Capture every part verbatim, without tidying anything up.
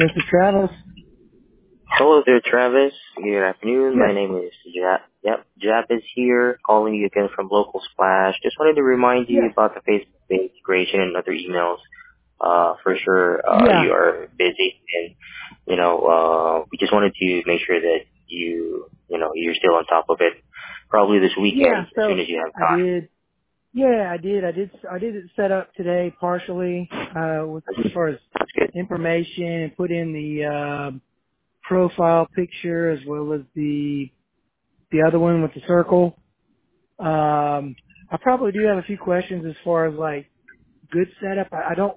This is Travis. Hello there, Travis. Good afternoon. Yes. My name is Jap. Yep, Jap is here, calling you again from Local Splash. Just wanted to remind you Yes. about the Facebook page creation and other emails. Uh, for sure, uh, Yeah. you are busy, and you know, uh, we just wanted to make sure that you, you know, you're still on top of it. Probably this Yeah. weekend, as soon So as you have I time. did. Yeah, I did. I did. I did it set up today partially uh, with as far as That's good. information and put in the uh, profile picture as well as the the other one with the circle. Um, I probably do have a few questions as far as like good setup. I, I don't.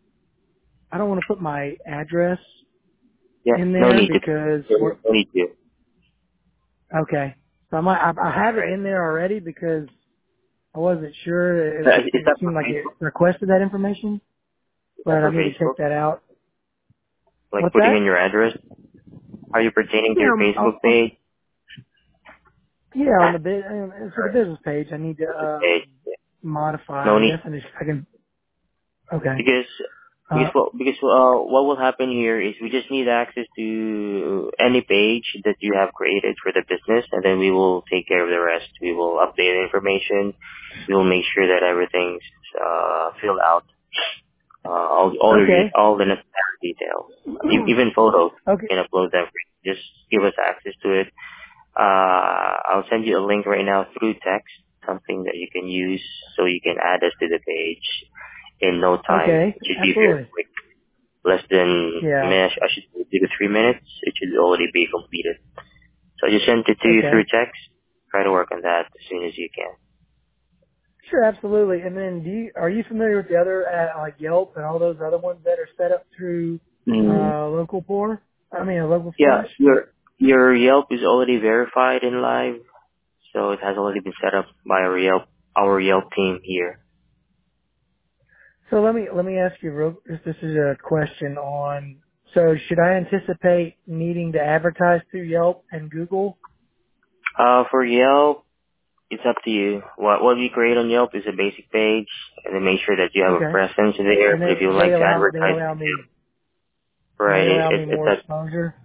I don't want to put my address Yeah, in no there need to. because we're No need to. okay. So I might. I, I have it in there already because I wasn't sure. It, Uh, it, Is it that for seemed like it Facebook? requested that information, Is that but I for need to check Facebook? that out. Like What's putting that? in your address? Are you pertaining to Yeah, your I'm, I'm, Facebook I'm, page? yeah, on the bit uh, for the business page, I need to Business um, page. modify. No I need guess I just I can. Okay. because because Uh, what because uh what will happen here is we just need access to any page that you have created for the business, and then we will take care of the rest. We will update the information. We will make sure that everything's uh filled out. Uh, all all your okay. all the necessary details, E- even photos. okay. You can upload them. Just give us access to it. Uh, I'll send you a link right now through text, something that you can use so you can add us to the page in no time. Okay. It should be very Absolutely. quick. Less than, I Yeah. mean, I sh- I should say two to three minutes. It should already be completed. So I just sent it to you through Okay. text. Try to work on that as soon as you can. Sure. Absolutely. And then, do you are you familiar with the other uh, like Yelp and all those other ones that are set up through Mm. uh, local pour? I mean, a local Yeah, splash. your your Yelp is already verified in live, so it has already been set up by our Yelp our Yelp team here. So let me let me ask you real. This this is a question on. So should I anticipate needing to advertise through Yelp and Google? Uh, for Yelp, it's up to you. What what we create on Yelp is a basic page, and then make sure that you have a Okay. presence there. And But if they you they like to allow they advertise, allow me and right? they It, allow it, me it's more a exposure.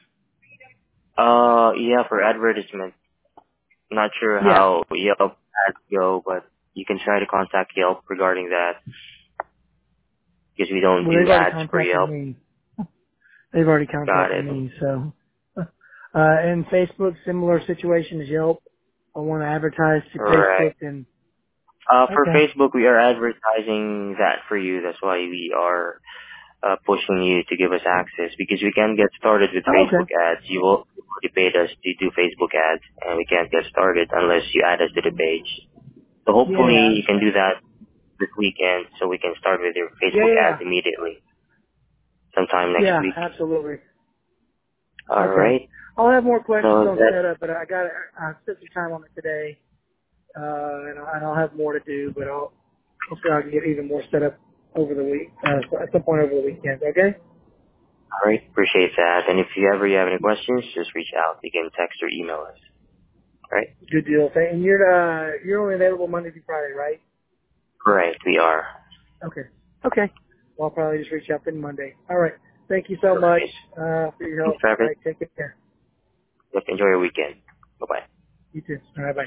uh yeah for advertisement. Not sure Yeah. how Yelp ads go, but you can try to contact Yelp regarding that because we don't Well, do they've already ads for contacted Yelp. me. They've already Got contacted it. me. So, uh, and Facebook, similar situation as Yelp. I want to advertise to All right. Facebook and Uh, for okay. Facebook, we are advertising that for you. That's why we are uh, pushing you to give us access because we can't get started with Oh, Facebook okay. ads. You will you paid us to do Facebook ads, and we can't get started unless you add us to the page. So Yeah, yeah, I hopefully you can understand. do that this weekend, so we can start with your Yeah, Facebook yeah, ads immediately, sometime next yeah, week. absolutely. All Okay. right. I'll have more questions So on that setup, but I got I spent some time on it today, uh, and, I, and I'll have more to do. But I'll hopefully I can get even more set up over the week, uh, at some point over the weekend. Okay. all right. Appreciate that. And if you ever you have any questions, just reach out. You can text or email us. All right. Good deal. Thank- And you're uh, you're only available Monday through Friday, right? Right. We are. Okay. Okay. Well, I'll probably just reach out then Monday. All right. Thank you so All much right. uh, for your Thanks, help. All Travis. right. Take care. Look, enjoy your weekend. Bye bye. You too. All right. Bye.